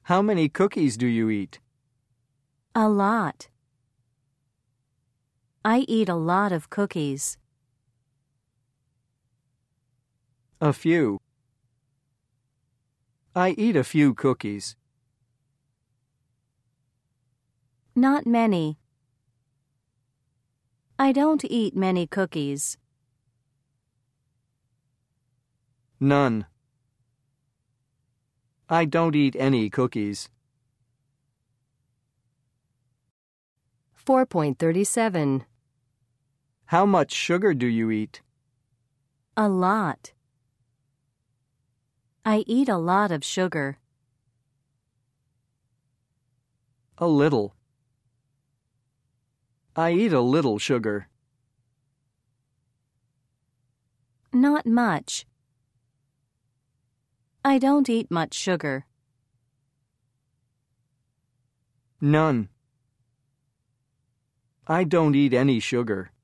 How many cookies do you eat? A lot. I eat a lot of cookies. A few. I eat a few cookies. Not many. I don't eat many cookies. None. I don't eat any cookies. 4.37. How much sugar do you eat? A lot. I eat a lot of sugar. A little. I eat a little sugar. Not much. I don't eat much sugar. None. I don't eat any sugar.